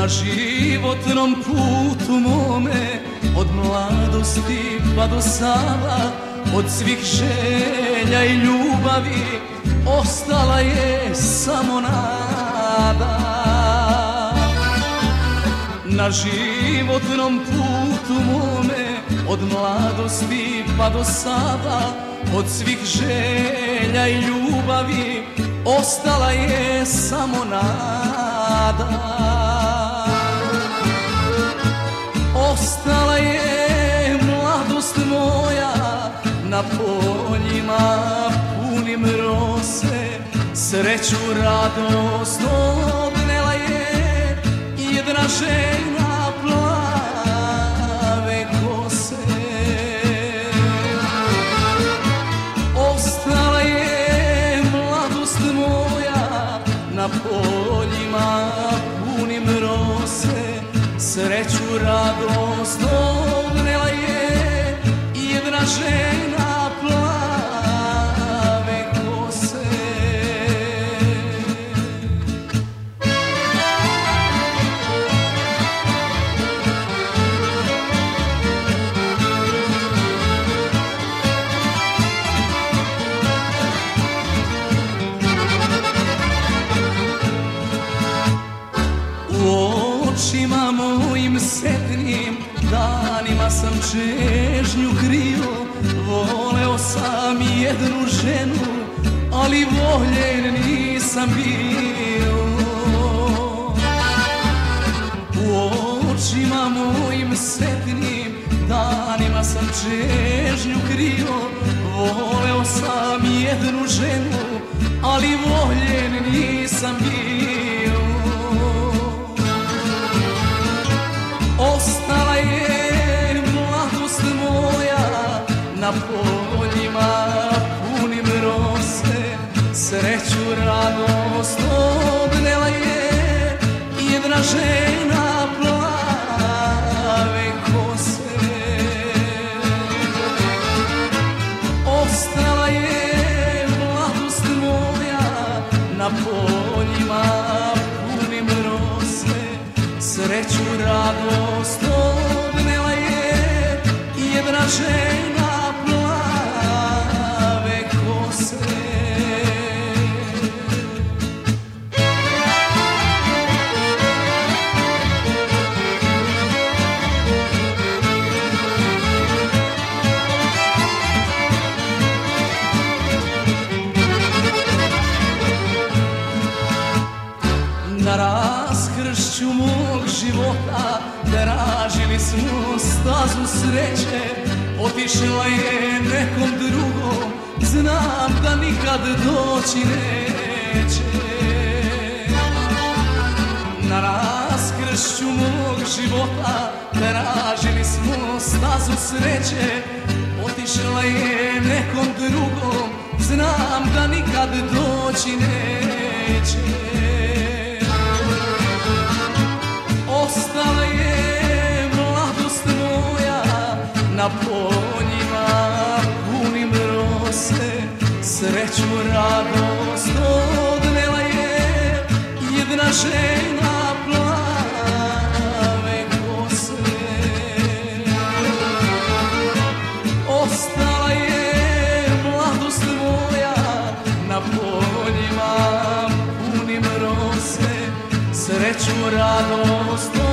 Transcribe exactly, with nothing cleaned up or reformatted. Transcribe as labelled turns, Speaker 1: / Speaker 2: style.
Speaker 1: Na životnom putu mome, od mladosti pa do sada, od svih želja i ljubavi ostala je samo nada. Na životnom putu mome, od mladosti pa do sada, od svih želja i ljubavi ostala je samo nada. Ostala je mladost moja na poljima punim rose, sreću, radost odnela je jedna žena plave kose. Ostala je mladost moja na poljima punim rose, sreću, radost odnela je jedna žena plave kose. U očima mojim setnim danima sam čežnju krio, voleo sam jednu ženu, ali voljen nisam bio. U očima mojim setnim danima sam čežnju krio, voleo sam jednu ženu, ali voljen nisam bio. Ostala je mladost moja na poljima punim rose, sreću, radost odnela je jedna žena plave kose. Ostala je mladost moja na poljima punim rose, sreću, radost odnela je jedna žena plave kose. Na raskršću mog života tražili smo stazu sreće, otišla je nekom drugom, znam da nikad doći neće. Na raskršću mog života tražili smo stazu sreće, otišla je nekom drugom, znam da nikad doći neće. Ostala je mladost moja na poljima punim rose, sreću, radost odnela je jedna žena plave kose. Ostala je mladost moja na poljima punim rose, sreću, radost